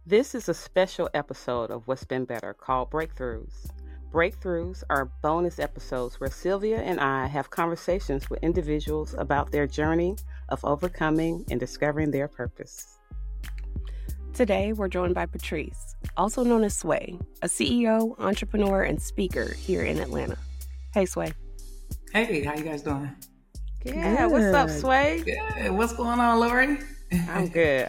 This is a special episode of What's Been Better called Breakthroughs. Breakthroughs are bonus episodes where Sylvia and I have conversations with individuals about their journey of overcoming and discovering their purpose. Today, we're joined by Patrice, also known as Sway, a CEO, entrepreneur, and speaker here in Atlanta. Hey, Sway. Hey, how you guys doing? Yeah, what's up, Sway? Good. What's going on, Lori? I'm good.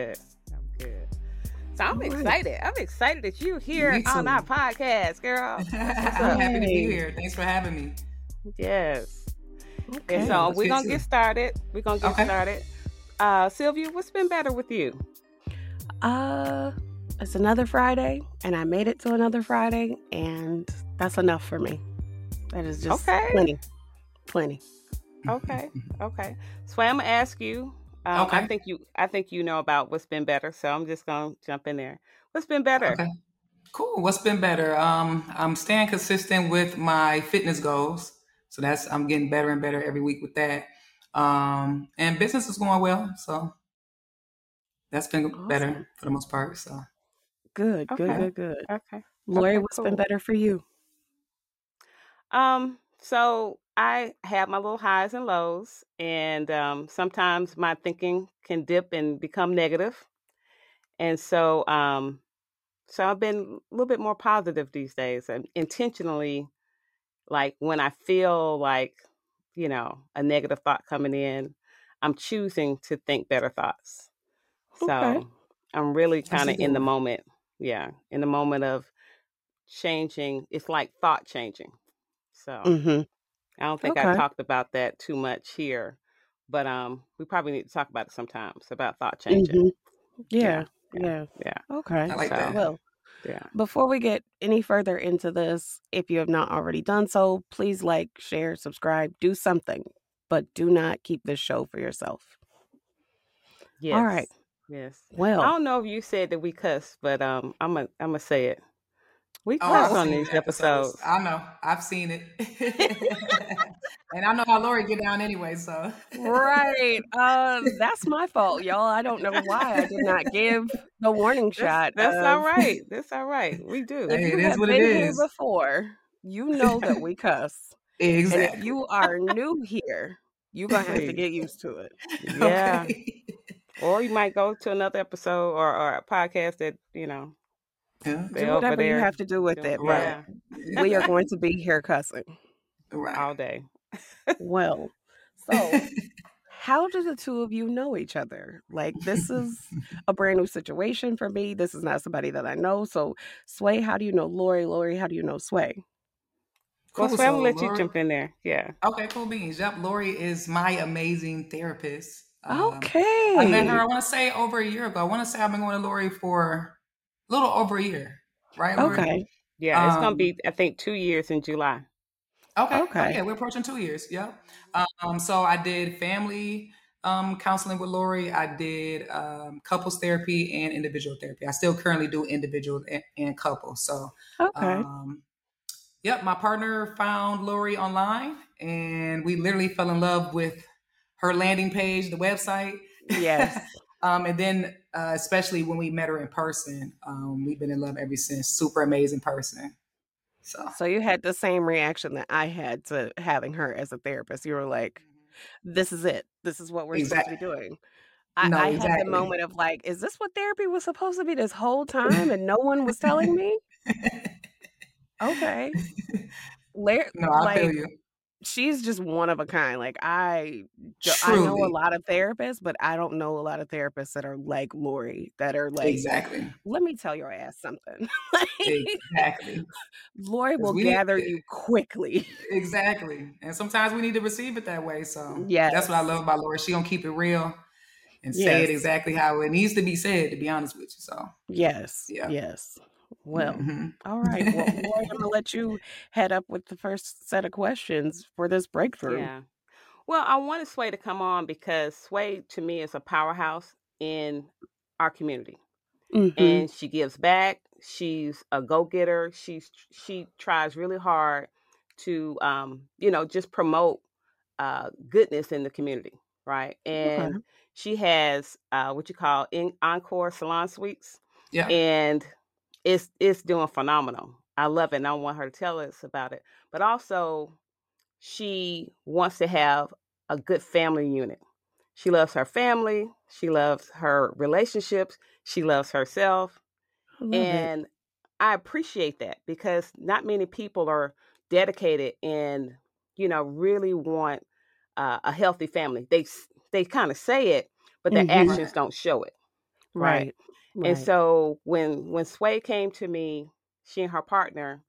So I'm excited. I'm excited that you're here on our podcast, girl. I'm happy to be here. Thanks for having me. Yes. Okay. And so we're going to get started. Sylvia, what's been better with you? It's another Friday, and I made it to another Friday, and that's enough for me. That is just plenty. Okay. So I'm gonna ask you. I think you know about what's been better, so I'm just gonna jump in there. What's been better? Okay. Cool. What's been better? I'm staying consistent with my fitness goals, so I'm getting better and better every week with that. And business is going well, so that's been awesome. Better for the most part. So good. Okay. Lori, what's been better for you? So I have my little highs and lows, and sometimes my thinking can dip and become negative. And so I've been a little bit more positive these days. And intentionally, like when I feel like, a negative thought coming in, I'm choosing to think better thoughts. So I'm really kind of in the moment. Yeah. In the moment of changing. It's like thought changing. So I don't think I talked about that too much here, but we probably need to talk about it sometimes, about thought changing. Yeah. Okay. I like that. Well, before we get any further into this, if you have not already done so, please like, share, subscribe, do something, but do not keep this show for yourself. Yes. All right. Yes. Well, I don't know if you said that we cuss, but I'm gonna say it. We cuss on these episodes. I know. I've seen it. And I know how Lori get down anyway, so. Right. That's my fault, y'all. I don't know why I did not give the warning shot. That's all right. That's all right. We do. If you have been here before, you know that we cuss. Exactly. And if you are new here, you're going to have to get used to it. Yeah. Okay. Or you might go to another episode or a podcast that, do whatever you have to do with it. Right. But we are going to be here cussing. Right. All day. Well, so how do the two of you know each other? Like, this is a brand new situation for me. This is not somebody that I know. So, Sway, how do you know Lori? Lori, how do you know Sway? Cool. Well, Sway, I'm going to let you jump in there. Yeah. Okay, cool beans. Yep, Lori is my amazing therapist. Okay. I met her, I want to say, over a year ago. I want to say I've been going to Lori for a little over a year, right, Lori? Okay. Yeah, it's going to be, I think, 2 years in July. Okay. We're approaching 2 years. Yeah. So I did family counseling with Lori. I did couples therapy and individual therapy. I still currently do individual and couples. So, my partner found Lori online, and we literally fell in love with her landing page, the website. Yes. And then, especially when we met her in person, we've been in love ever since. Super amazing person. So you had the same reaction that I had to having her as a therapist. You were like, this is it. This is what we're supposed to be doing. I had the moment of like, is this what therapy was supposed to be this whole time and no one was telling me? Okay. No, I feel you. She's just one of a kind. Like I know a lot of therapists, but I don't know a lot of therapists that are like Lori, that are like, exactly. Let me tell your ass something. Exactly. Lori will gather you quickly. Exactly. And sometimes we need to receive it that way. So yes. That's what I love about Lori. She gonna keep it real and say it exactly how it needs to be said, to be honest with you. So yes. Well, all right. Well, Lori, I'm going to let you head up with the first set of questions for this breakthrough. Yeah. Well, I wanted Sway to come on because Sway, to me, is a powerhouse in our community. And she gives back. She's a go-getter. She tries really hard to, just promote goodness in the community, right? And she has what you call Encore Salon Suites. Yeah. And it's doing phenomenal. I love it, and I want her to tell us about it. But also, she wants to have a good family unit. She loves her family. She loves her relationships. She loves herself. I love it. And I appreciate that because not many people are dedicated and, really want a healthy family. They kind of say it, but their actions don't show it. Right. And Right. so when Sway came to me, she and her partner,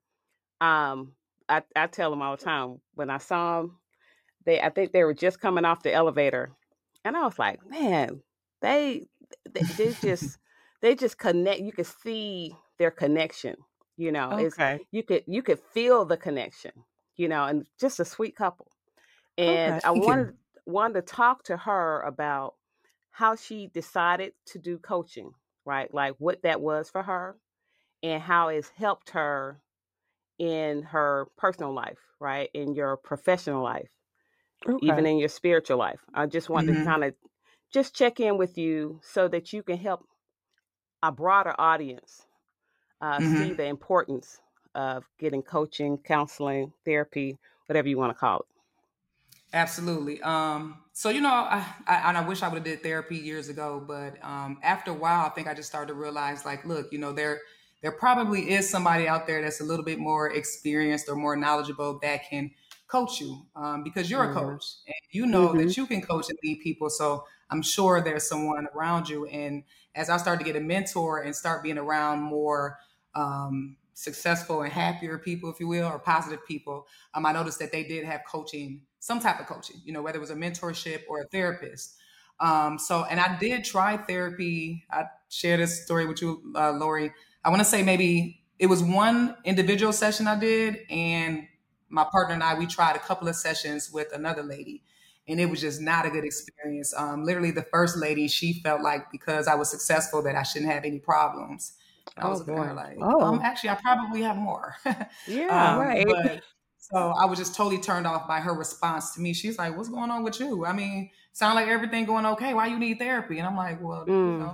I tell them all the time when I saw them, I think they were just coming off the elevator, and I was like, man, they they just they just connect. You could see their connection. It's Okay. you could feel the connection. And just a sweet couple. And Okay. I Thank you. wanted to talk to her about how she decided to do coaching, right? Like what that was for her and how it's helped her in her personal life, right? In your professional life, even Okay. in your spiritual life. I just want to kind of just check in with you so that you can help a broader audience see the importance of getting coaching, counseling, therapy, whatever you want to call it. Absolutely. So I wish I would have did therapy years ago, but after a while, I think I just started to realize, like, look, there probably is somebody out there that's a little bit more experienced or more knowledgeable that can coach you, because you're a coach and you know that you can coach and lead people. So I'm sure there's someone around you. And as I started to get a mentor and start being around more successful and happier people, if you will, or positive people, I noticed that they did have coaching, some type of coaching, whether it was a mentorship or a therapist. And I did try therapy. I shared this story with you, Lori. I want to say maybe it was one individual session I did, and my partner and I, we tried a couple of sessions with another lady, and it was just not a good experience. Literally, the first lady, she felt like because I was successful that I shouldn't have any problems. And I was looking at her like, actually, I probably have more. Yeah. Right. But so I was just totally turned off by her response to me. She's like, "What's going on with you? I mean, sound like everything going okay. Why you need therapy?" And I'm like, "Well,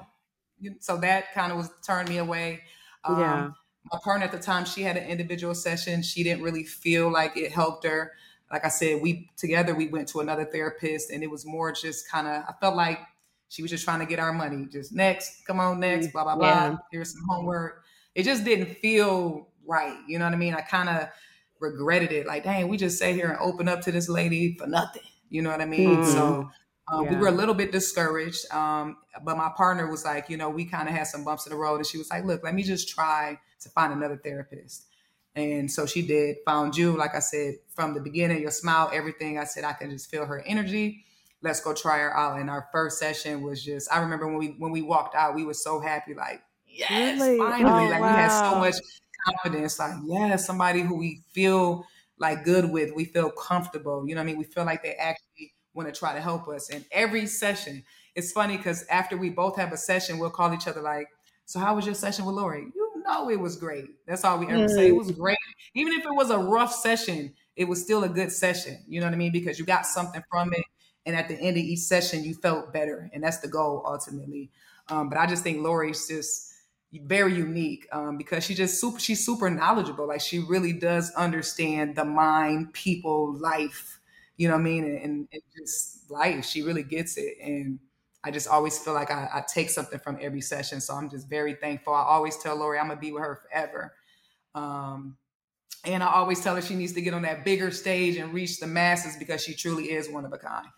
so that kind of was turned me away." Yeah. My partner at the time, she had an individual session. She didn't really feel like it helped her. Like I said, we went to another therapist, and it was more just kind of, I felt like she was just trying to get our money. Just next, come on, next, blah, blah, blah. Here's some homework. It just didn't feel right. You know what I mean? I kind of regretted it. Like, dang, we just sat here and opened up to this lady for nothing. You know what I mean? So we were a little bit discouraged. But my partner was like, we kind of had some bumps in the road. And she was like, look, let me just try to find another therapist. And so she did, found you. Like I said, from the beginning, your smile, everything. I said, I can just feel her energy. Let's go try her out. And our first session was just, I remember when we walked out, we were so happy, like, yes, Really? finally. We had so much confidence, like, somebody who we feel like good with, we feel comfortable. You know what I mean? We feel like they actually want to try to help us. And every session, it's funny because after we both have a session, we'll call each other like, so how was your session with Lori? It was great. That's all we ever say. It was great. Even if it was a rough session, it was still a good session. You know what I mean? Because you got something from it. And at the end of each session, you felt better. And that's the goal ultimately. But I just think Lori's just very unique because she's super knowledgeable. Like she really does understand the mind, people, life, you know what I mean? And just life. She really gets it. And I just always feel like I take something from every session. So I'm just very thankful. I always tell Lori I'm going to be with her forever. And I always tell her she needs to get on that bigger stage and reach the masses because she truly is one of a kind.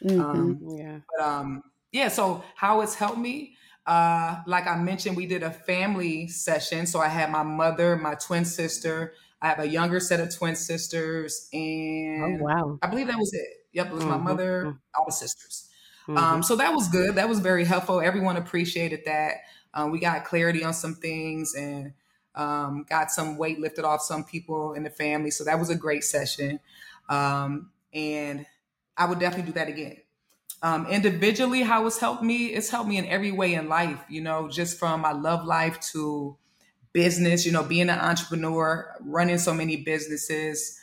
So how it's helped me, like I mentioned, we did a family session. So I had my mother, my twin sister. I have a younger set of twin sisters. And I believe that was it. Yep, it was my mother, all the sisters. So that was good. That was very helpful. Everyone appreciated that. We got clarity on some things and got some weight lifted off some people in the family. So that was a great session. And I would definitely do that again. Individually, how it's helped me in every way in life, just from my love life to business, being an entrepreneur, running so many businesses,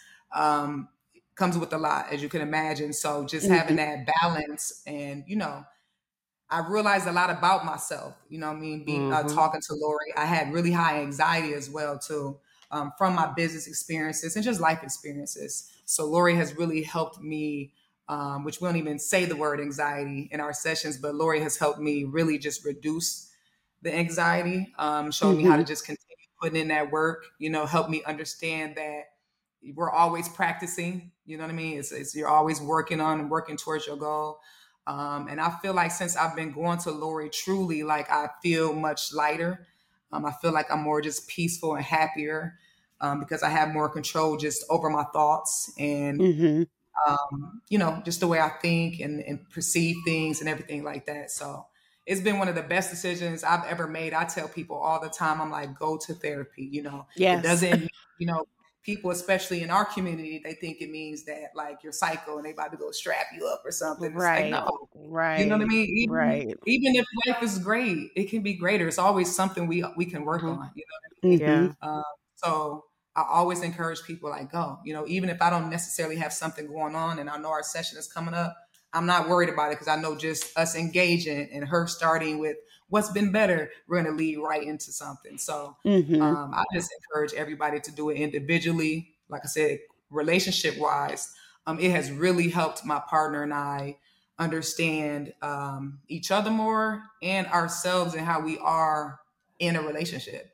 comes with a lot, as you can imagine. So just having that balance and, I realized a lot about myself, you know what I mean? Talking to Lori, I had really high anxiety as well too, from my business experiences and just life experiences. So Lori has really helped me, which we don't even say the word anxiety in our sessions, but Lori has helped me really just reduce the anxiety, showed me how to just continue putting in that work, you know, help me understand that we're always practicing, you know what I mean? It's you're always working on and working towards your goal. And I feel like since I've been going to Lori, truly, like I feel much lighter. I feel like I'm more just peaceful and happier, because I have more control just over my thoughts and, you know, just the way I think and perceive things and everything like that. So it's been one of the best decisions I've ever made. I tell people all the time, I'm like, go to therapy. You know, It doesn't, you know, people, especially in our community, they think it means that like you're psycho and they about to go strap you up or something. Right. It's like, no, right. You know what I mean? Even if life is great, it can be greater. It's always something we can work on. You know what I mean? So I always encourage people like, go, you know, even if I don't necessarily have something going on and I know our session is coming up, I'm not worried about it because I know just us engaging and her starting with what's been better, we're going to lead right into something. So I just encourage everybody to do it individually. Like I said, relationship wise, it has really helped my partner and I understand each other more and ourselves and how we are in a relationship.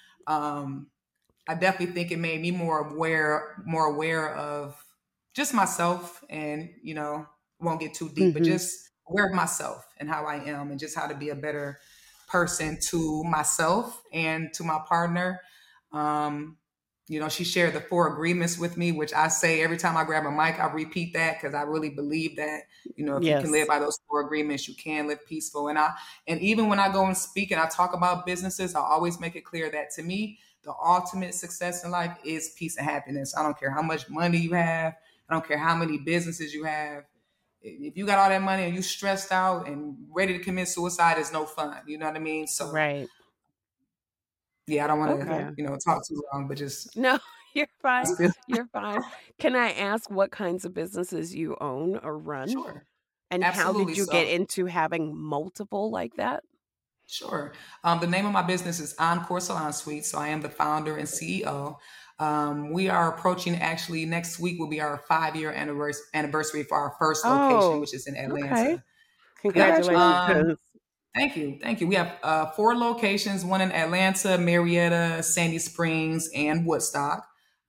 I definitely think it made me more aware of just myself and, you know, won't get too deep, but just aware of myself and how I am and just how to be a better person to myself and to my partner. You know, she shared the 4 agreements with me, which I say every time I grab a mic, I repeat that because I really believe that, you know, if you can live by those 4 agreements, you can live peaceful. And even when I go and speak and I talk about businesses, I always make it clear that to me, the ultimate success in life is peace and happiness. I don't care how much money you have. I don't care how many businesses you have. If you got all that money and you stressed out and ready to commit suicide, it's no fun. You know what I mean? So, yeah, I don't want to, you know, talk too long, but just. No, you're fine. You're fine. Can I ask what kinds of businesses you own or run? Sure. And Absolutely. How did you get into having multiple like that? Sure. The name of my business is Encore Salon Suites. So I am the founder and CEO. We are approaching, actually, next week will be our 5-year anniversary for our first location, which is in Atlanta. Okay. Congratulations. Thank you. Thank you. We have 4 locations, one in Atlanta, Marietta, Sandy Springs, and Woodstock.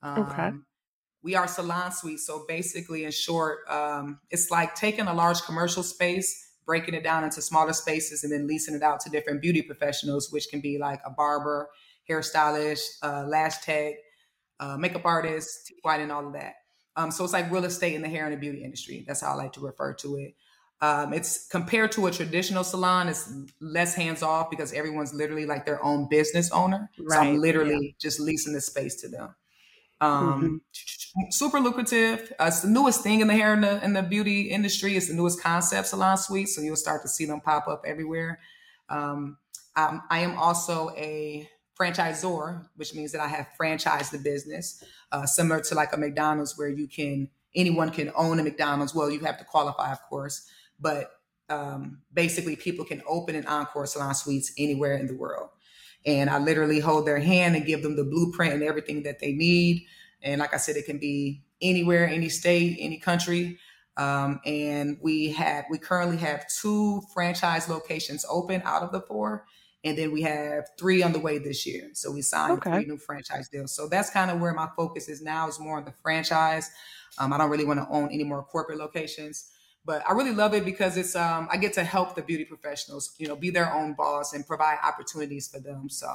We are salon suites. So basically, in short, it's like taking a large commercial space, breaking it down into smaller spaces, and then leasing it out to different beauty professionals, which can be like a barber, hairstylist, lash tech, makeup artist, teeth whitening, all of that. So it's like real estate in the hair and the beauty industry. That's how I like to refer to it. It's compared to a traditional salon, it's less hands off because everyone's literally like their own business owner. So I'm literally just leasing the space to them. Super lucrative. It's the newest thing in the hair and the beauty industry. It's the newest concept, salon suite. So you'll start to see them pop up everywhere. I am also a franchisor, which means that I have franchised the business, similar to like a McDonald's where anyone can own a McDonald's. Well, you have to qualify, of course, but basically people can open an Encore Salon Suites anywhere in the world. And I literally hold their hand and give them the blueprint and everything that they need. And like I said, it can be anywhere, any state, any country. And we currently have 2 franchise locations open out of the 4. And then we have 3 on the way this year. So we signed 3 new franchise deals. So that's kind of where my focus is now, is more on the franchise. I don't really want to own any more corporate locations. But I really love it because it's I get to help the beauty professionals, you know, be their own boss and provide opportunities for them. So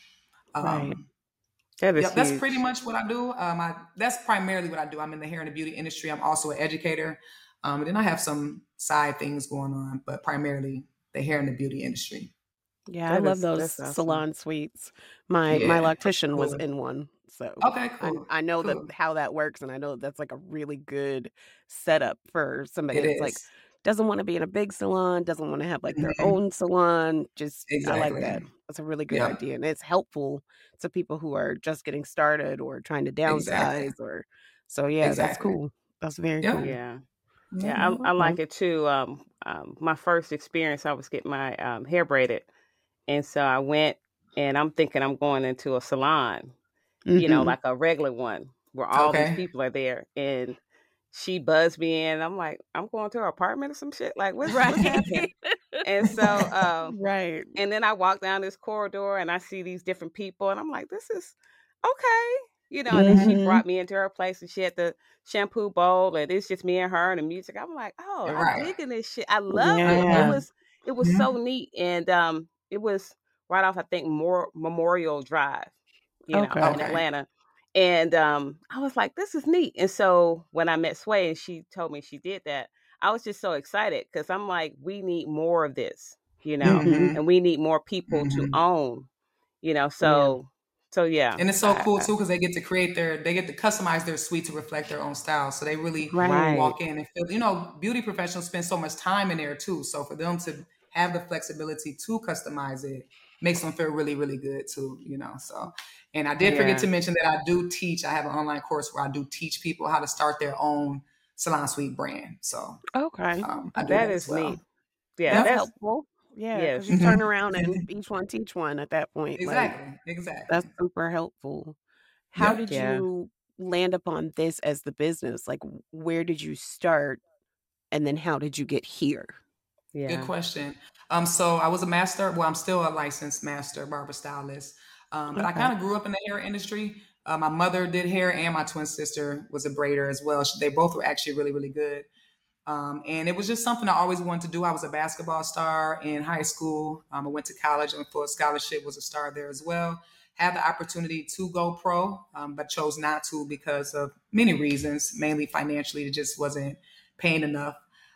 that's pretty much what I do. That's primarily what I do. I'm in the hair and the beauty industry. I'm also an educator. And then I have some side things going on, but primarily the hair and the beauty industry. Yeah, I love those salon suites. My loctician was in one. So cool. I know that how that works, and I know that's like a really good setup for somebody that's like doesn't want to be in a big salon, doesn't want to have like their own salon. I like that. That's a really good idea, and it's helpful to people who are just getting started or trying to downsize. That's cool. That's very cool. Yeah. Yeah, I like it too. My first experience, I was getting my hair braided, and so I went, and I'm thinking I'm going into a salon, like a regular one where all these people are there, and she buzzed me in. I'm like, I'm going to her apartment or some shit. Like, what's happening? And so, right. and then I walk down this corridor and I see these different people, and I'm like, this is okay. And then she brought me into her place and she had the shampoo bowl and it's just me and her and the music. I'm like, oh, I'm digging this shit. I love it. It was so neat. And it was right off, I think, Memorial Drive, in Atlanta. And I was like, this is neat. And so when I met Sway and she told me she did that, I was just so excited because I'm like, we need more of this, and we need more people to own, so yeah. And it's so cool too because they get to customize their suite to reflect their own style. So they really walk in and feel, beauty professionals spend so much time in there too. So for them to have the flexibility to customize it makes them feel really, really good too, so. And I did forget to mention that I do teach. I have an online course where I do teach people how to start their own salon suite brand. So I do that is well. Neat. Yeah, that's helpful. Yeah, because you turn around and each one teach one at that point. Exactly. That's super helpful. How did you land upon this as the business? Like, where did you start, and then how did you get here? Yeah. Good question. So I was a master. Well, I'm still a licensed master barber stylist. But I kind of grew up in the hair industry. My mother did hair, and my twin sister was a braider as well. They both were actually really, really good. And it was just something I always wanted to do. I was a basketball star in high school. I went to college and for a scholarship, was a star there as well. Had the opportunity to go pro, but chose not to because of many reasons, mainly financially. It just wasn't paying enough.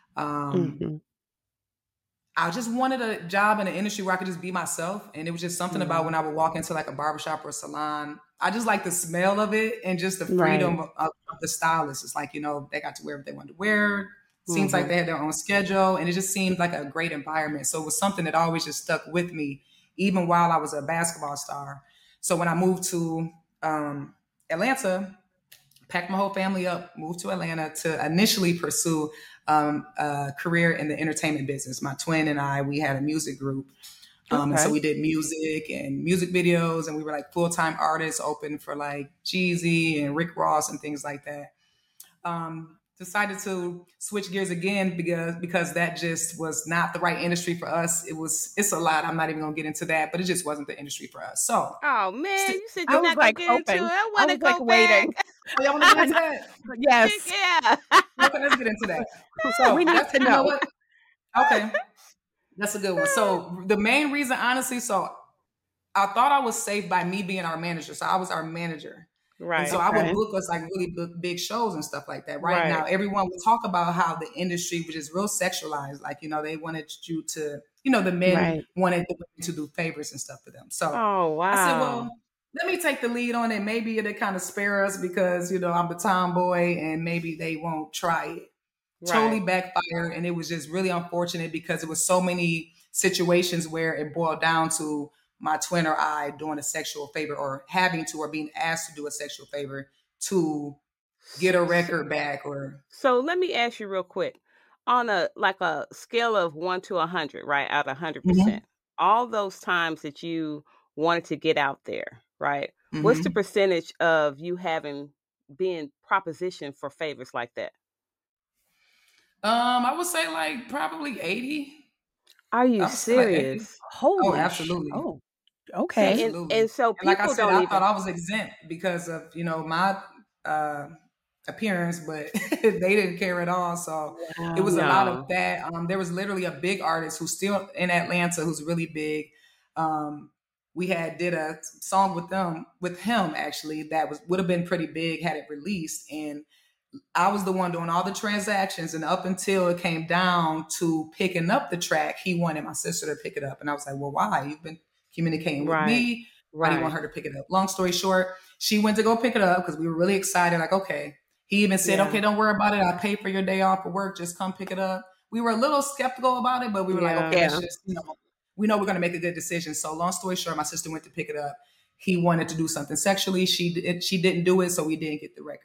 I just wanted a job in an industry where I could just be myself. And it was just something about when I would walk into like a barbershop or a salon. I just like the smell of it and just the freedom of the stylist. It's like, they got to wear what they wanted to wear. Seems like they had their own schedule. And it just seemed like a great environment. So it was something that always just stuck with me, even while I was a basketball star. So when I moved to Atlanta, packed my whole family up, moved to Atlanta to initially pursue a career in the entertainment business. My twin and I, we had a music group. And so we did music and music videos, and we were like full-time artists, open for like Jeezy and Rick Ross and things like that. Decided to switch gears again because that just was not the right industry for us. It's a lot. I'm not even gonna get into that, but it just wasn't the industry for us. So, oh man, you said you're not gonna get into it. I want to go waiting. Oh, y'all want to get into that? Yes. Yeah. Okay, let's get into that. So we need to know. What? Okay, that's a good one. So the main reason, honestly, so I thought I was safe by me being our manager. So I was our manager. Right. And so I would book us like really big shows and stuff like that. Right now, everyone would talk about how the industry was just real sexualized. Like, they wanted you to, the men wanted the women to do favors and stuff for them. So I said, well, let me take the lead on it. Maybe it'll kind of spare us because, I'm the tomboy and maybe they won't try it. Totally backfired. And it was just really unfortunate because it was so many situations where it boiled down to my twin or I doing a sexual favor or having to or being asked to do a sexual favor to get a record back. So let me ask you real quick, on a scale of 1 to 100, right, out of 100%, all those times that you wanted to get out there, right, what's the percentage of you being propositioned for favors like that? I would say like probably 80. Are you serious? Oh, absolutely. Oh, okay. Absolutely. And so people like I said, don't I thought I was exempt because of, my appearance, but they didn't care at all. So it was a lot of that. There was literally a big artist who's still in Atlanta who's really big. We did a song with him actually that would have been pretty big had it released, and I was the one doing all the transactions, and up until it came down to picking up the track, he wanted my sister to pick it up. And I was like, well, why? You've been communicating with me. Why do you want her to pick it up? Long story short, she went to go pick it up because we were really excited. Like, okay. He even said, okay, don't worry about it. I'll pay for your day off of work. Just come pick it up. We were a little skeptical about it, but we were like, okay, it's just, we know we're going to make a good decision. So long story short, my sister went to pick it up. He wanted to do something sexually. She didn't do it. So we didn't get the record.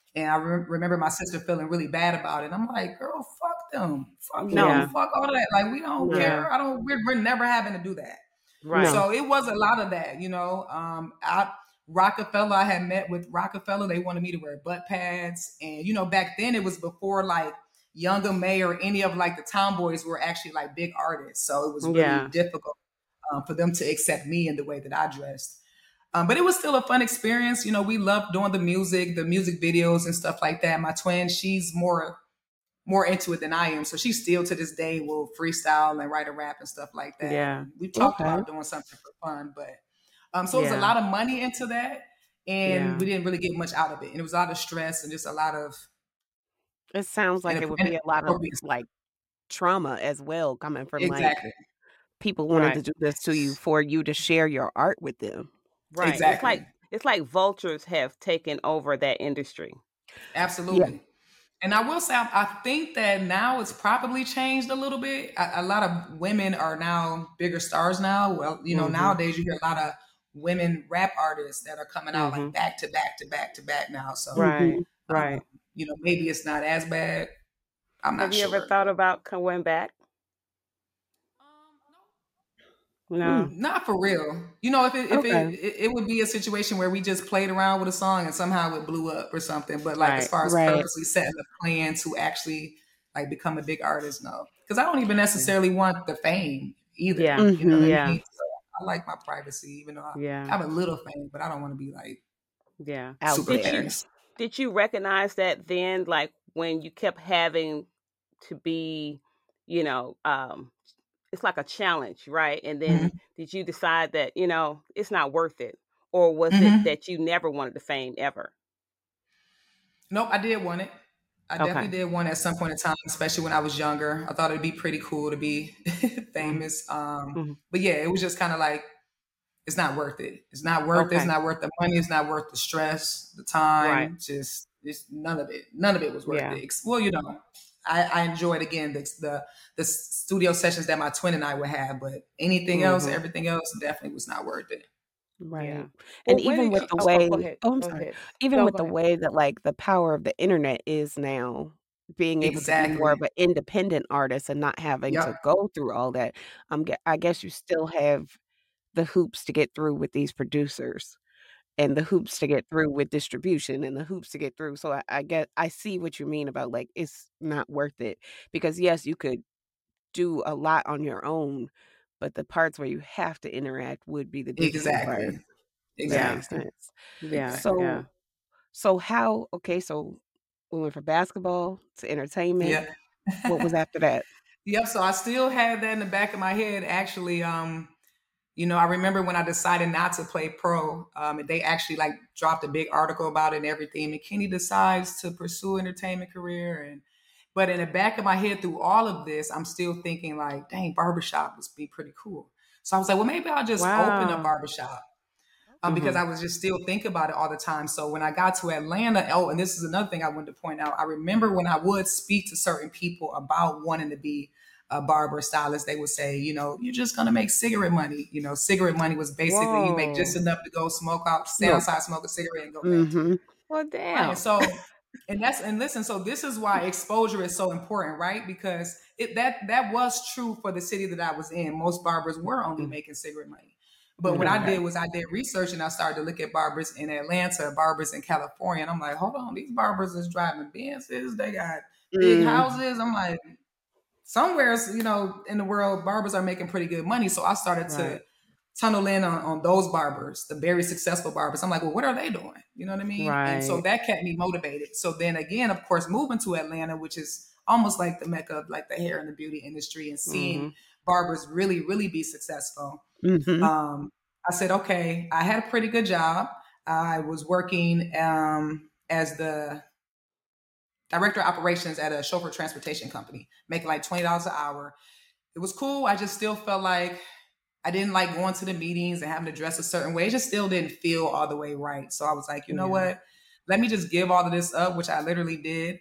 And I remember my sister feeling really bad about it. I'm like, girl, fuck them. Fuck Yeah. you. Fuck all that. Like, we don't care. We're never having to do that. Right. So it was a lot of that, you know. Rockefeller, I had met with Rockefeller. They wanted me to wear butt pads. And, you know, back then it was before like Young M.A or any of like the tomboys were actually like big artists. So it was really difficult for them to accept me in the way that I dressed. But it was still a fun experience. You know, we loved doing the music videos and stuff like that. My twin, she's more into it than I am. So she still to this day will freestyle and write a rap and stuff like that. Yeah. We talked about doing something for fun, but so it was a lot of money into that. And we didn't really get much out of it. And it was a lot of stress and just a lot of. It sounds like it would be a lot of like trauma as well, coming from like people wanting to do this to you for you to share your art with them. Right. Exactly. It's like vultures have taken over that industry. Absolutely. Yeah. And I will say, I think that now it's probably changed a little bit. A lot of women are now bigger stars now. Well, you know, nowadays you hear a lot of women rap artists that are coming out like back to back to back to back now. So, right. You know, maybe it's not as bad. I'm not sure. Have you ever thought about coming back? No, not for real. You know, if it would be a situation where we just played around with a song and somehow it blew up or something. But like as far as purposely setting the plan to actually like become a big artist, no, because I don't even necessarily want the fame either. Yeah, you know what I mean? So I like my privacy, even though I have a little fame, but I don't want to be like super famous. Did you recognize that then, like when you kept having to be, you know, it's like a challenge, right? And then did you decide that, you know, it's not worth it? Or was it that you never wanted the fame ever? Nope, I did want it. I definitely did want it at some point in time, especially when I was younger. I thought it'd be pretty cool to be famous. But yeah, it was just kind of like, it's not worth it. It's not worth it. It's not worth the money. It's not worth the stress, the time. Just none of it. None of it was worth it. Well, you know, I enjoyed again the studio sessions that my twin and I would have, but anything else, everything else, definitely was not worth it. Right. Yeah. And well, even with the way, I'm sorry. Even with the way that like the power of the internet is now, being able to be more of an independent artist and not having to go through all that, I guess you still have the hoops to get through with these producers. And the hoops to get through with distribution and the hoops to get through. So I see what you mean about like, it's not worth it, because yes, you could do a lot on your own, but the parts where you have to interact would be the digital part. Exactly. Yeah. So how, so we went from basketball to entertainment. Yeah. What was after that? Yep. So I still had that in the back of my head, actually. You know, I remember when I decided not to play pro, they actually like dropped a big article about it and everything. McKinney decides to pursue entertainment career. But in the back of my head through all of this, I'm still thinking like, dang, barbershop would be pretty cool. So I was like, well, maybe I'll just open a barbershop because I was just still thinking about it all the time. So when I got to Atlanta, and this is another thing I wanted to point out. I remember when I would speak to certain people about wanting to be a barber stylist, they would say, you know, you're just going to make cigarette money. You know, cigarette money was basically you make just enough to go smoke out, stay outside, smoke a cigarette and go back. Well, damn. Right. So, listen, so this is why exposure is so important, right? Because that was true for the city that I was in. Most barbers were only making cigarette money. But what I did was I did research and I started to look at barbers in Atlanta, barbers in California. And I'm like, hold on, these barbers is driving Benzes. They got big houses. I'm like, somewhere, you know, in the world, barbers are making pretty good money. So I started to tunnel in on those barbers, the very successful barbers. I'm like, well, what are they doing? You know what I mean? Right. And so that kept me motivated. So then again, of course, moving to Atlanta, which is almost like the mecca of like the hair and the beauty industry, and seeing barbers really, really be successful. I said, okay, I had a pretty good job. I was working as the director of operations at a chauffeur transportation company, making like $20 an hour. It was cool. I just still felt like I didn't like going to the meetings and having to dress a certain way. It just still didn't feel all the way right. So I was like, you know what? Let me just give all of this up, which I literally did.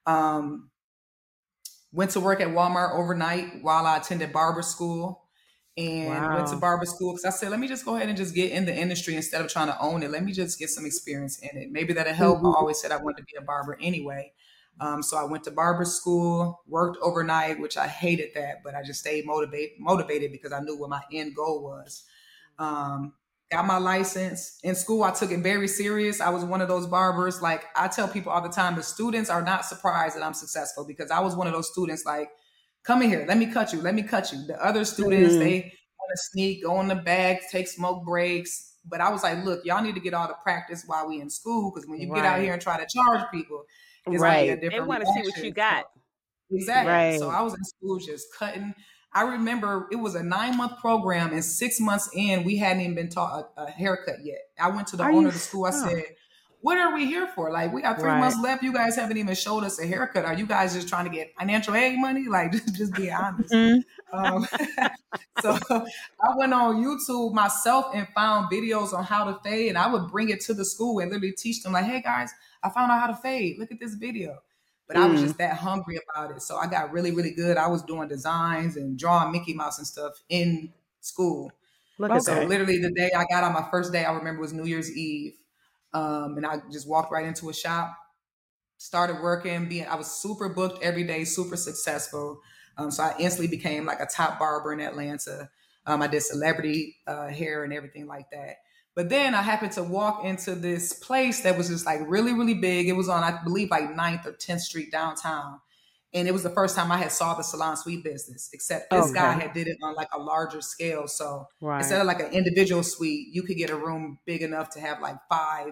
Went to work at Walmart overnight while I attended barber school. and went to barber school because I said, let me just go ahead and just get in the industry instead of trying to own it. Let me just get some experience in it. Maybe that'll help. I always said I wanted to be a barber anyway. So I went to barber school, worked overnight, which I hated that, but I just stayed motivated because I knew what my end goal was. Got my license. In school, I took it very serious. I was one of those barbers. Like I tell people all the time, the students are not surprised that I'm successful because I was one of those students like, come in here, let me cut you. The other students, they want to sneak, go in the back, take smoke breaks. But I was like, look, y'all need to get all the practice while we in school because when you get out here and try to charge people, it's going to be a different They want to see what you got. Exactly. Right. So I was in school just cutting. I remember it was a 9-month program and 6 months in, we hadn't even been taught a haircut yet. I went to the owner of the school. I said, what are we here for? Like, we got 3 months left. You guys haven't even showed us a haircut. Are you guys just trying to get financial aid money? Like, just be honest. So I went on YouTube myself and found videos on how to fade. And I would bring it to the school and literally teach them like, hey guys, I found out how to fade. Look at this video. But I was just that hungry about it. So I got really, really good. I was doing designs and drawing Mickey Mouse and stuff in school. So literally the day I got on my first day, I remember was New Year's Eve. And I just walked right into a shop, started working. I was super booked every day, super successful. So I instantly became like a top barber in Atlanta. I did celebrity hair and everything like that. But then I happened to walk into this place that was just like really, really big. It was on, I believe, like 9th or 10th Street downtown. And it was the first time I had saw the salon suite business, except this guy had did it on like a larger scale. So instead of like an individual suite, you could get a room big enough to have like 5,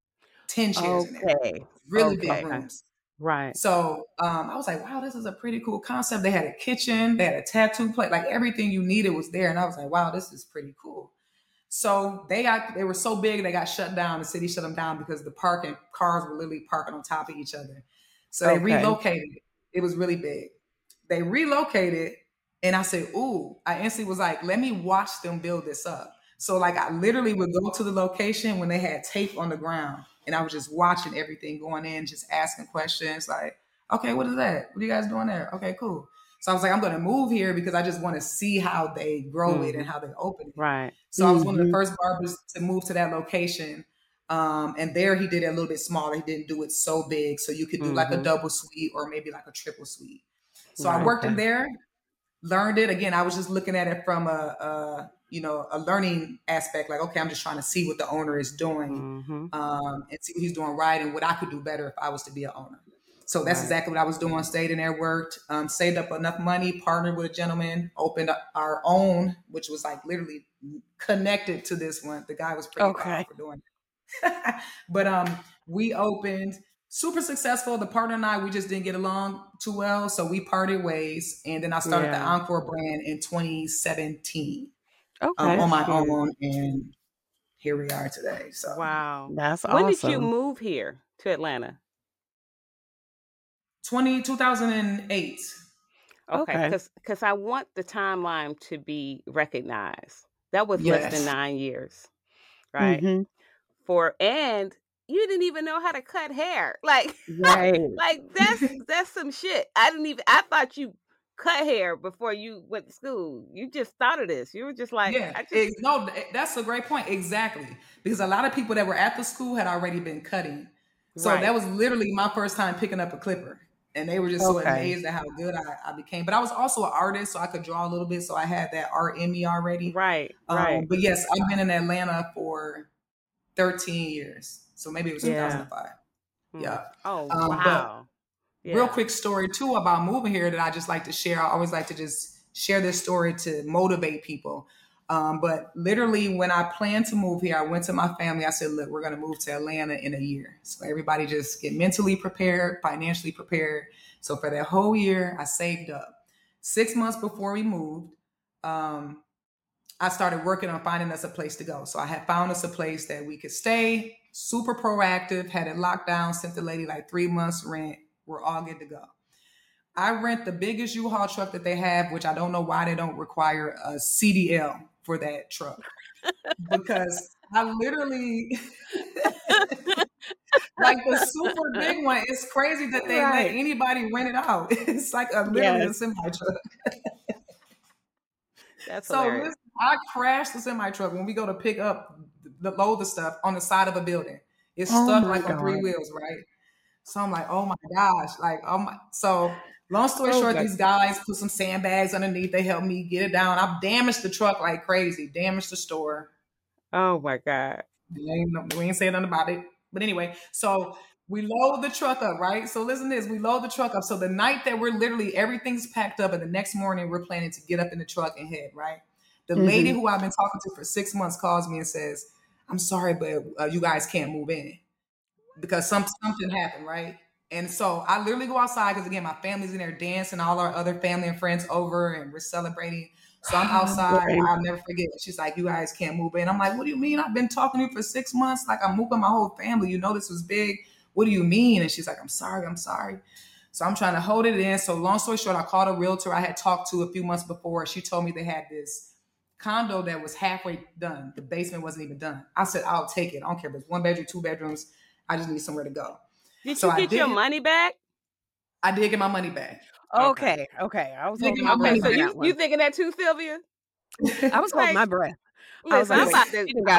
10 chairs in there. Really big rooms. Right. So I was like, wow, this is a pretty cool concept. They had a kitchen, they had a tattoo place, like everything you needed was there. And I was like, wow, this is pretty cool. So they were so big, they got shut down. The city shut them down because the cars were literally parking on top of each other. So they relocated. It was really big. They relocated and I said, ooh, I instantly was like, let me watch them build this up. So like I literally would go to the location when they had tape on the ground and I was just watching everything going in, just asking questions like, okay, what is that? What are you guys doing there? Okay, cool. So I was like, I'm going to move here because I just want to see how they grow it and how they open it. Right. So I was one of the first barbers to move to that location. And there he did it a little bit smaller. He didn't do it so big. So you could do like a double suite or maybe like a triple suite. So I worked in there, learned it. Again, I was just looking at it from a learning aspect. Like, okay, I'm just trying to see what the owner is doing and see what he's doing right and what I could do better if I was to be an owner. So that's exactly what I was doing. Stayed in there, worked, saved up enough money, partnered with a gentleman, opened up our own, which was like literally connected to this one. The guy was pretty proud for doing it. But we opened, super successful. The partner and I, we just didn't get along too well. So we parted ways. And then I started the Encore brand in 2017 on my own. And here we are today. So wow. That's awesome. When did you move here to Atlanta? 2008. Okay, because I want the timeline to be recognized. That was less than 9 years, right? And you didn't even know how to cut hair, like like that's some shit. I thought you cut hair before you went to school. You just started this. You were just like, no, that's a great point. Exactly, because a lot of people that were at the school had already been cutting, so that was literally my first time picking up a clipper. And they were just so amazed at how good I became. But I was also an artist, so I could draw a little bit. So I had that art in me already. Right. But yes, I've been in Atlanta for 13 years. So maybe it was 2005. Yeah. Oh, wow. Real quick story, too, about moving here that I just like to share. I always like to just share this story to motivate people. But literally, when I planned to move here, I went to my family. I said, look, we're going to move to Atlanta in a year. So everybody just get mentally prepared, financially prepared. So for that whole year, I saved up. 6 months before we moved, I started working on finding us a place to go. So I had found us a place that we could stay, super proactive, had it locked down, sent the lady like 3 months rent. We're all good to go. I rent the biggest U-Haul truck that they have, which I don't know why they don't require a CDL for that truck, because I literally like the super big one. It's crazy that they let anybody rent it out. It's like literally a semi truck. That's So hilarious. listen, I crashed the semi truck when we go to pick up load the stuff on the side of a building. It's stuck like on 3 wheels, right? So I'm like, oh my gosh, like oh my. So long story short, these guys put some sandbags underneath. They helped me get it down. I've damaged the truck like crazy. Damaged the store. Oh my God. We ain't saying nothing about it. But anyway, so we load the truck up, right? So listen to this. We load the truck up. So the night that we're literally, everything's packed up and the next morning we're planning to get up in the truck and head, right? The lady who I've been talking to for 6 months calls me and says, I'm sorry, but you guys can't move in because something happened, right? And so I literally go outside because again, my family's in there dancing, all our other family and friends over, and we're celebrating. So I'm outside. I'll never forget. She's like, you guys can't move in. I'm like, what do you mean? I've been talking to you for 6 months. Like I'm moving my whole family. You know, this was big. What do you mean? And she's like, I'm sorry. So I'm trying to hold it in. So long story short, I called a realtor I had talked to a few months before. She told me they had this condo that was halfway done. The basement wasn't even done. I said, I'll take it. I don't care if it's 1 bedroom, 2 bedrooms. I just need somewhere to go. Did you get your money back? I did get my money back. Okay. I was holding my breath. So you thinking that too, Sylvia? I was holding my breath. Listen, I'm about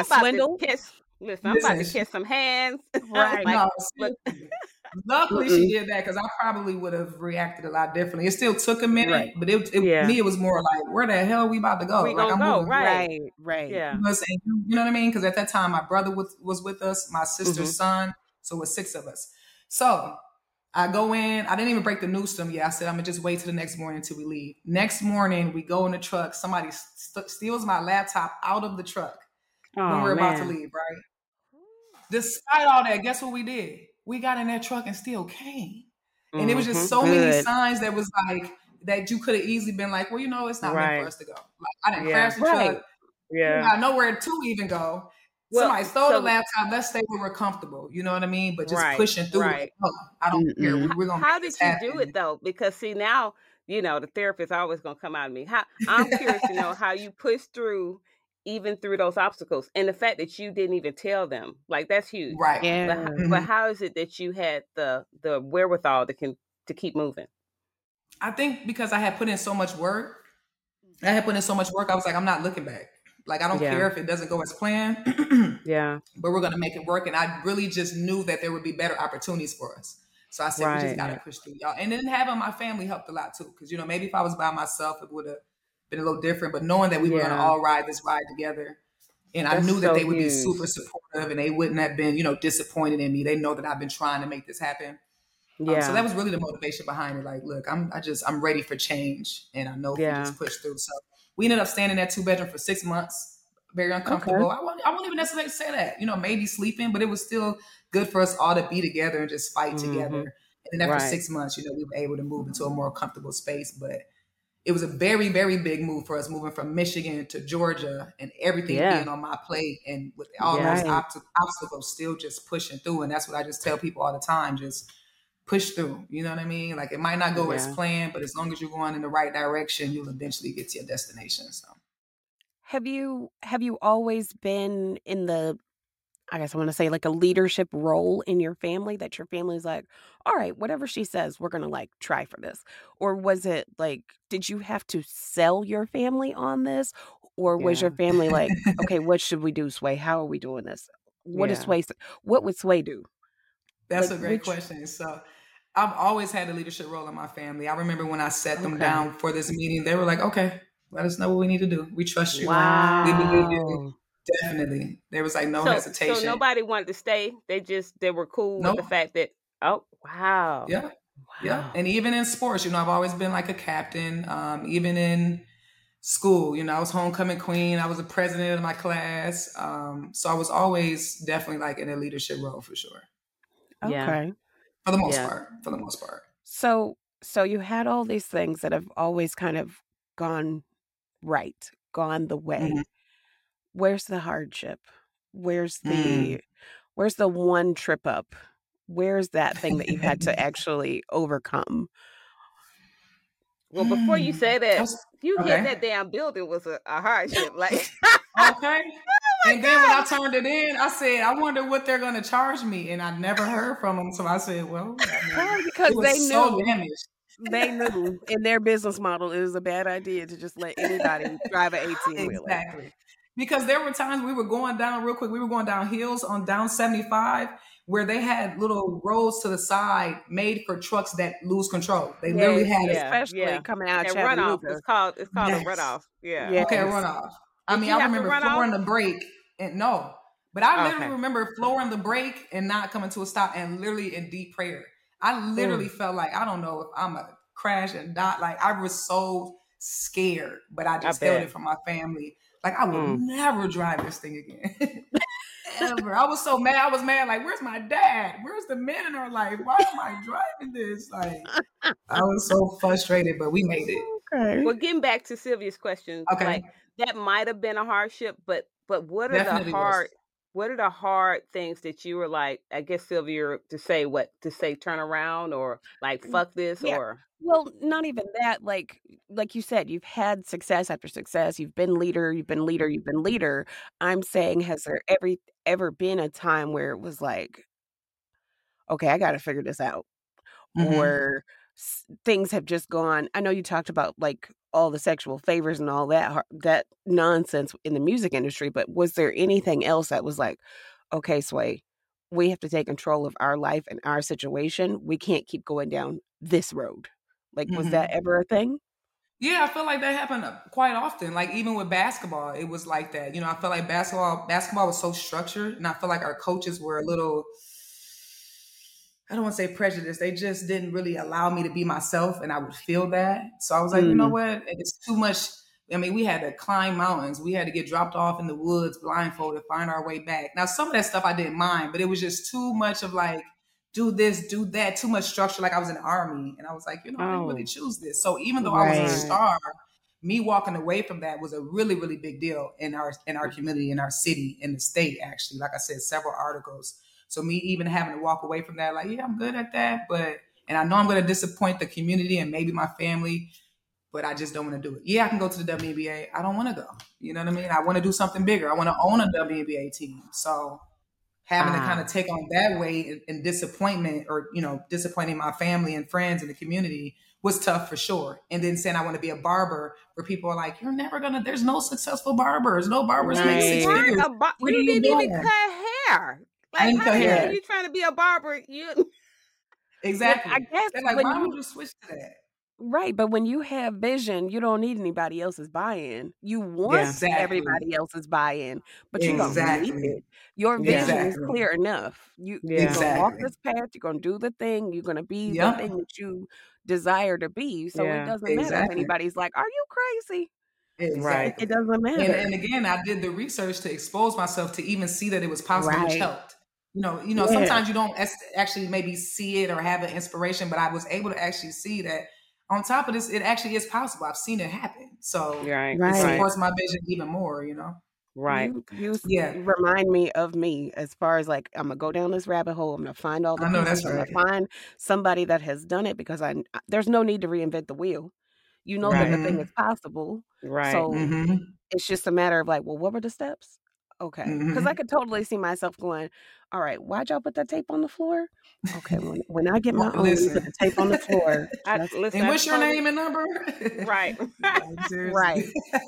to kiss some hands. Right. Luckily she did that because I probably would have reacted a lot differently. It still took a minute, but me, it was more like, where the hell are we about to go? We gonna go, right. Yeah. You know what I mean? Because at that time, my brother was with us, my sister's son. So it was 6 of us. So I go in. I didn't even break the news to them yet. I said, I'm going to just wait till the next morning until we leave. Next morning, we go in the truck. Somebody steals my laptop out of the truck when we're about to leave, right? Despite all that, guess what we did? We got in that truck and still came. And it was just so many signs that was like, that you could have easily been like, well, you know, it's not meant for us to go. Like, I didn't crash the truck. Yeah. I know where to even go. Well, somebody stole the laptop. Let's stay where we're comfortable. You know what I mean? But just pushing through it. Oh, I don't care. We're gonna. How did you do it though? Because see now, you know, the therapist always gonna come out of me. I'm curious to know how you push through, even through those obstacles, and the fact that you didn't even tell them, like that's huge, right? Yeah. But how is it that you had the wherewithal to keep moving? I think because I had put in so much work. I was like, I'm not looking back. Like, I don't care if it doesn't go as planned. But we're going to make it work. And I really just knew that there would be better opportunities for us. So I said, we just got to push through, y'all. And then having my family helped a lot too. Because, you know, maybe if I was by myself, it would have been a little different. But knowing that we were going to all ride this ride together. And I knew that they would be super supportive and they wouldn't have been, you know, disappointed in me. They know that I've been trying to make this happen. So that was really the motivation behind it. Like, look, I'm ready for change. And I know if we just push through. So we ended up staying in that 2-bedroom for 6 months, very uncomfortable. I won't even necessarily say that, you know, maybe sleeping, but it was still good for us all to be together and just fight together. And then after 6 months, you know, we were able to move into a more comfortable space. But it was a very, very big move for us moving from Michigan to Georgia and everything being on my plate. And with all those obstacles still just pushing through. And that's what I just tell people all the time, just push through. You know what I mean? Like it might not go as planned, but as long as you're going in the right direction, you'll eventually get to your destination. So have you always been in the, I guess I want to say like a leadership role in your family, that your family's like, all right, whatever she says, we're going to like try for this? Or was it like, did you have to sell your family on this? Or was your family like, okay, what should we do, Sway? How are we doing this? What would Sway do? That's like, a great question. So I've always had a leadership role in my family. I remember when I sat them down for this meeting, they were like, okay, let us know what we need to do. We trust you. Wow. We believe you. Definitely. There was like no hesitation. So nobody wanted to stay. They were cool with the fact that, oh, wow. Yeah. Wow. Yeah. And even in sports, you know, I've always been like a captain. Even in school, you know, I was homecoming queen. I was the president of my class. So I was always definitely like in a leadership role for sure. Okay. For the most part. So you had all these things that have always kind of gone right, gone the way. Mm-hmm. Where's the hardship? Where's the one trip up? Where's that thing that you've had to actually overcome? Well, before you say that, you hit that damn building was a hardship. Like, okay. And then when I turned it in, I said, I wonder what they're going to charge me. And I never heard from them. So I said, well, because they knew. So damaged. They knew in their business model it was a bad idea to just let anybody drive an 18-wheeler. Exactly. Because there were times we were going down real quick. We were going down hills on down 75 where they had little roads to the side made for trucks that lose control. They literally had it. Especially coming out of runoff. Chattanooga. It's called a runoff. Yeah. Okay, a runoff. I mean, I remember flooring the brake and no. But I literally remember flooring the brake and not coming to a stop and literally in deep prayer. I literally felt like, I don't know if I'm going to crash and die. Like, I was so scared, but I just held it from my family. Like, I would never drive this thing again. Ever. I was so mad. I was mad. Like, where's my dad? Where's the men in our life? Why am I driving this? Like, I was so frustrated, but we made it. Okay. Well, getting back to Sylvia's question, like that might have been a hardship, but what are the hard things that you were like, I guess, Sylvia, to say turn around or like fuck this or well, not even that. Like you said, you've had success after success. You've been leader. I'm saying, has there ever been a time where it was like, okay, I got to figure this out, or things have just gone? I know you talked about like all the sexual favors and all that nonsense in the music industry, but was there anything else that was like, okay, Sway, we have to take control of our life and our situation. We can't keep going down this road. Like, was that ever a thing? Yeah, I feel like that happened quite often. Like, even with basketball, it was like that. You know, I feel like basketball was so structured, and I feel like our coaches were a little, I don't want to say prejudiced. They just didn't really allow me to be myself, and I would feel that. So I was like, you know what? It's too much. I mean, we had to climb mountains. We had to get dropped off in the woods blindfolded, find our way back. Now, some of that stuff I didn't mind, but it was just too much of like, do this, do that, too much structure. Like I was in the army, and I was like, I didn't really choose this. So even though I was a star, me walking away from that was a really, really big deal in our community, in our city, in the state, actually. Like I said, several articles. So me even having to walk away from that, like, yeah, I'm good at that, and I know I'm going to disappoint the community and maybe my family, but I just don't want to do it. Yeah, I can go to the WNBA. I don't want to go. You know what I mean? I want to do something bigger. I want to own a WNBA team. So having to kind of take on that weight and disappointment, or, disappointing my family and friends in the community was tough for sure. And then saying I want to be a barber, where people are like, you're never going to, there's no successful barbers. No barbers make 6 figures. What you didn't even cut hair. Like, how are you trying to be a barber? Exactly. I guess like, why would you switch to that? Right, but when you have vision, you don't need anybody else's buy-in. You want everybody else's buy-in, but you don't need it. Your vision is clear enough. You're going to walk this path. You're going to do the thing. You're going to be the thing that you desire to be. So it doesn't matter if anybody's like, "Are you crazy?" Exactly. It doesn't matter. And again, I did the research to expose myself to even see that it was possible, which helped. Sometimes you don't actually maybe see it or have an inspiration, but I was able to actually see that. On top of this, it actually is possible. I've seen it happen. So it supports my vision even more, Right. You remind me of me as far as like, I'm going to go down this rabbit hole. I'm going to find all the pieces. I'm going to find somebody that has done it, because there's no need to reinvent the wheel. You know that the thing is possible. Right. So it's just a matter of like, well, what were the steps? Okay. Because I could totally see myself going, all right, why'd y'all put that tape on the floor? Okay, when I get my own, put the tape on the floor. And what's your name and number? Right. Right.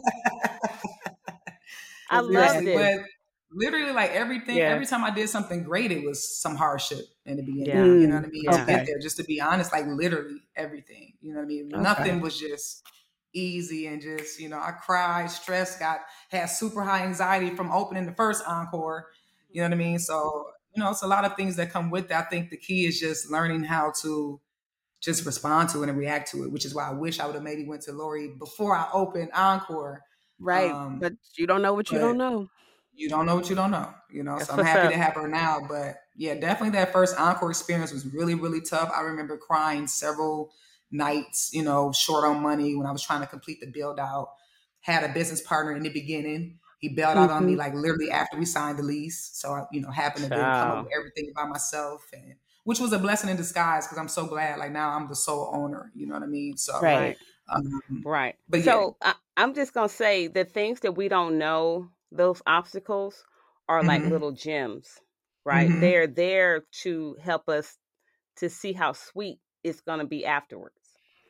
I love it. But literally, like everything, every time I did something great, it was some hardship in the beginning. You know what I mean? To get there, just to be honest, like literally everything. You know what I mean? Nothing was just easy, and just, I cried, stressed, had super high anxiety from opening the first encore. You know what I mean? So, it's a lot of things that come with that. I think the key is just learning how to just respond to it and react to it, which is why I wish I would have maybe went to Lori before I opened encore. Right. But you don't know what you don't know. You don't know what you don't know, so I'm happy to have her now. But yeah, definitely that first encore experience was really, really tough. I remember crying several nights, short on money when I was trying to complete the build out. Had a business partner in the beginning. He bailed out on me like literally after we signed the lease. So I, happened to then come up with everything by myself, and which was a blessing in disguise, because I'm so glad like now I'm the sole owner. You know what I mean? So right. But so I'm just gonna say the things that we don't know, those obstacles are like little gems, right? They're there to help us to see how sweet it's gonna be afterwards.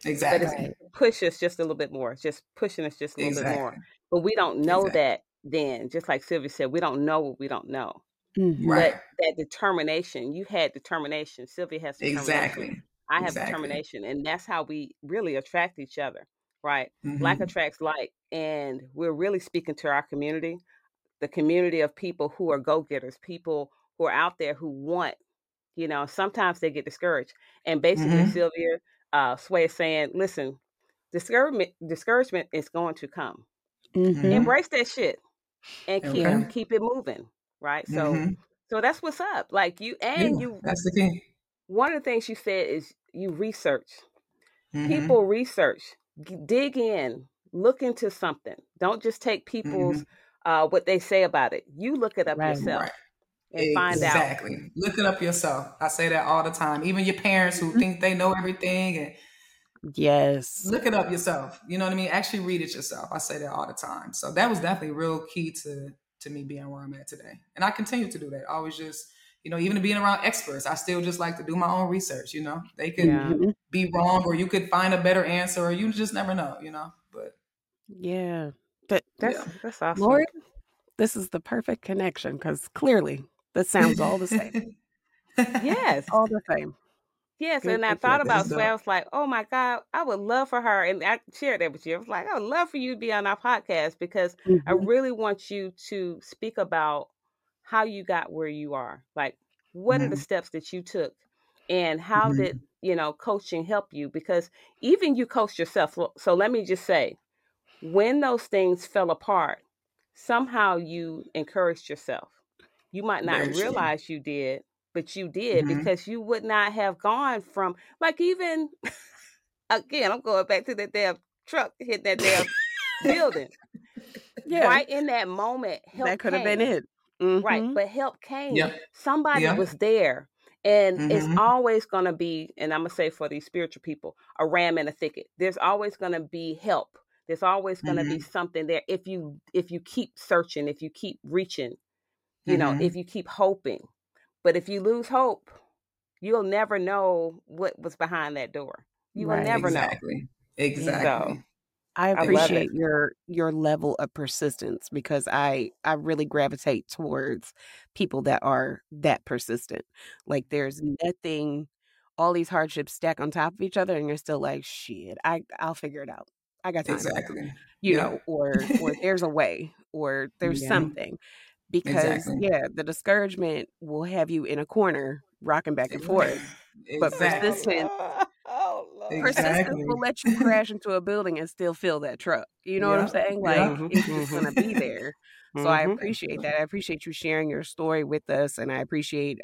but it's Exactly. push us just a little bit more, just pushing us just a little bit more. Exactly. But we don't know Exactly. that then, just like Sylvia said, we don't know what we don't know. Mhm. But Right. that determination, you had determination. Sylvia has determination. Exactly. I have Exactly. determination. And that's how we really attract each other, right? Like Mm-hmm. attracts like. And we're really speaking to our community, the community of people who are go-getters, people who are out there who want, sometimes they get discouraged. And basically, Mm-hmm. Sylvia Sway is saying, listen, discouragement is going to come. Mhm. Embrace that shit and Okay. keep it moving, right? Mm-hmm. So that's what's up. Like Yeah, you that's the key. one of the things you said is you research. Mm-hmm. People research, dig in, look into something. Don't just take Mm-hmm. people's what they say about it. You look it up Right. yourself Right. and find out. Exactly. Look it up yourself. I say that all the time. Even your parents who Mhm. think they know everything, and Yes. look it up yourself. You know what I mean? Actually read it yourself. I say that all the time. So that was definitely real key to me being where I'm at today. And I continue to do that. Always just, even being around experts, I still just like to do my own research, They could Yeah. Mhm. be wrong, or you could find a better answer, or you just never know, But Yeah. But yeah. That's awesome. Lord, this is the perfect connection because clearly this sounds all the same. Yes. All the same. Yes, Good, and I good, thought good. about That's Sway. I dope. was like, oh my God, I would love for her. And I shared that with you. I was like, I would love for you to be on our podcast because I Mhm. really want you to speak about how you got where you are. Like, what are the Mm-hmm. steps that you took and how did, Mm-hmm. coaching help you? Because even you coached yourself. So let me just say, when those things fell apart, somehow you encouraged yourself. You might not Very true. realize you did, but you did Mm-hmm. because you would not have gone from, like, even again, I'm going back to that damn truck hitting that damn building. Yeah. Right in that moment, That help could have been came. it. Right, Mhm. but help came. Yep. Somebody Yep. was there. And it's Mm-hmm. always going to be, and I'm going to say for these spiritual people, a ram in a thicket. There's always going to be help. There's always going to be Mm-hmm. something there if you keep searching, if you keep reaching, Mm-hmm. if you keep hoping. But if you lose hope, you'll never know what was behind that door. You will Right. never know. Exactly. So Exactly. I I love it. appreciate your level of persistence because I really gravitate towards people that are that persistent. Like there's nothing, all these hardships stack on top of each other, and you're still like, shit, I'll figure it out. I got time. Exactly. Yep. Or there's a way, or there's Yeah. something. Because Exactly. the discouragement will have you in a corner rocking back and forth. But Exactly. Oh, Lord. persistence Exactly. will let you crash into a building and still fill that truck. You know what I'm Yep. saying? Like Yep. it's just gonna be there. So I appreciate Thank that. I appreciate you sharing your story with us, and I appreciate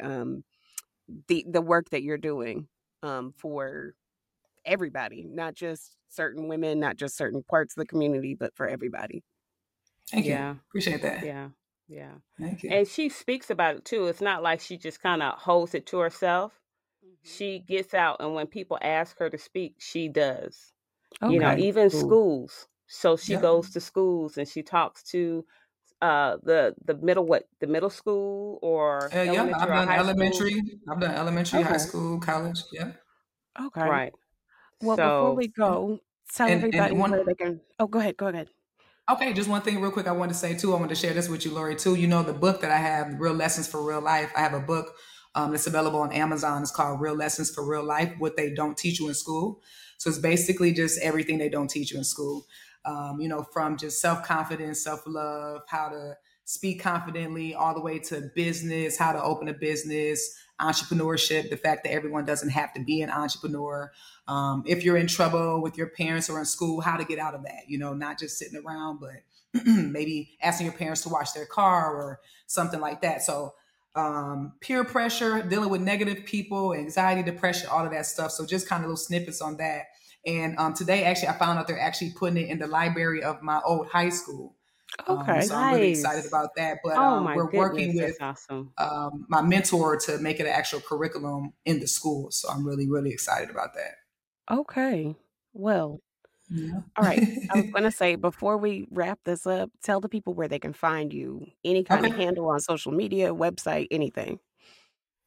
the work that you're doing for everybody, not just certain women, not just certain parts of the community, but for everybody. Thank you. Yeah. Appreciate that. Yeah. Thank you. And she speaks about it too. It's not like she just kind of holds it to herself. She gets out, and when people ask her to speak, she does. Okay. Even Cool. schools. So she Yep. goes to schools and she talks to the middle school or Yep. elementary I've or done high elementary. school. I've done elementary, high Okay. school, college. Yeah. Okay. Right. Well, before So we go, tell And everybody one. where they can. Oh, go ahead. Go ahead. Okay, just one thing real quick I wanted to say too. I wanted to share this with you, Lori, too. The book that I have, Real Lessons for Real Life. I have a book that's available on Amazon. It's called Real Lessons for Real Life, What They Don't Teach You in School. So it's basically just everything they don't teach you in school. From just self-confidence, self-love, how to speak confidently, all the way to business, how to open a business, entrepreneurship, the fact that everyone doesn't have to be an entrepreneur. If you're in trouble with your parents or in school, how to get out of that, not just sitting around, but maybe asking your parents to wash their car or something like that. So peer pressure, dealing with negative people, anxiety, depression, all of that stuff. So just kind of little snippets on that. And today, actually, I found out they're actually putting it in the library of my old high school. Okay. So I'm really excited nice. about that. But Oh my we're working goodness, with that's awesome. my mentor to make it an actual curriculum in the school. So I'm really, really excited about that. Okay. Well, Yeah. all right. I was going to say, before we wrap this up, tell the people where they can find you. Any kind of Okay. handle on social media, website, anything.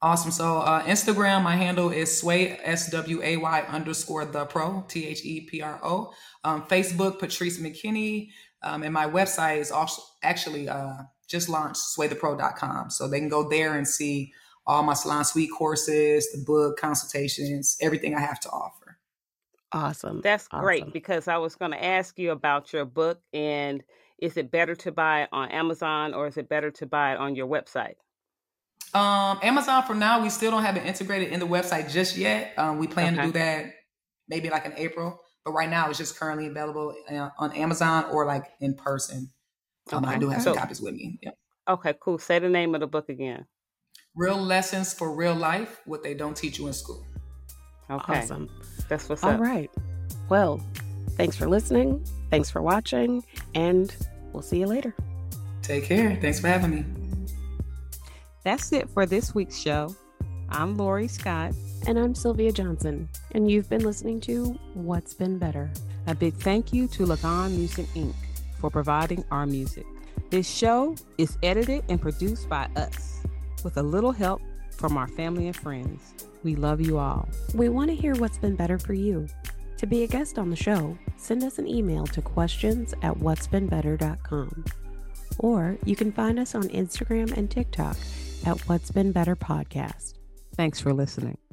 Awesome. So Instagram, my handle is Sway, SWAY_the pro, THEPRO. Facebook, Patrice McKinney. And my website is also actually just launched, swaythepro.com. So they can go there and see all my Salon Suite courses, the book, consultations, everything I have to offer. Awesome. That's great, because I was going to ask you about your book, and is it better to buy it on Amazon or is it better to buy it on your website? Amazon for now, we still don't have it integrated in the website just yet. We plan to do that maybe like in April, but right now it's just currently available on Amazon or like in person. I do have some copies with me. Yeah. Okay, cool. Say the name of the book again. Real Lessons for Real Life, What They Don't Teach You in School. Okay. Awesome. That's what's up. All right. Well, thanks for listening. Thanks for watching, and we'll see you later. Take care. Thanks for having me. That's it for this week's show. I'm Lori Scott. And I'm Sylvia Johnson. And you've been listening to What's Been Better. A big thank you to Lagon Music, Inc. for providing our music. This show is edited and produced by us, with a little help from our family and friends. We love you all. We want to hear what's been better for you. To be a guest on the show, send us an email to questions@whatsbeenbetter.com. Or you can find us on Instagram and TikTok at What's Been Better Podcast. Thanks for listening.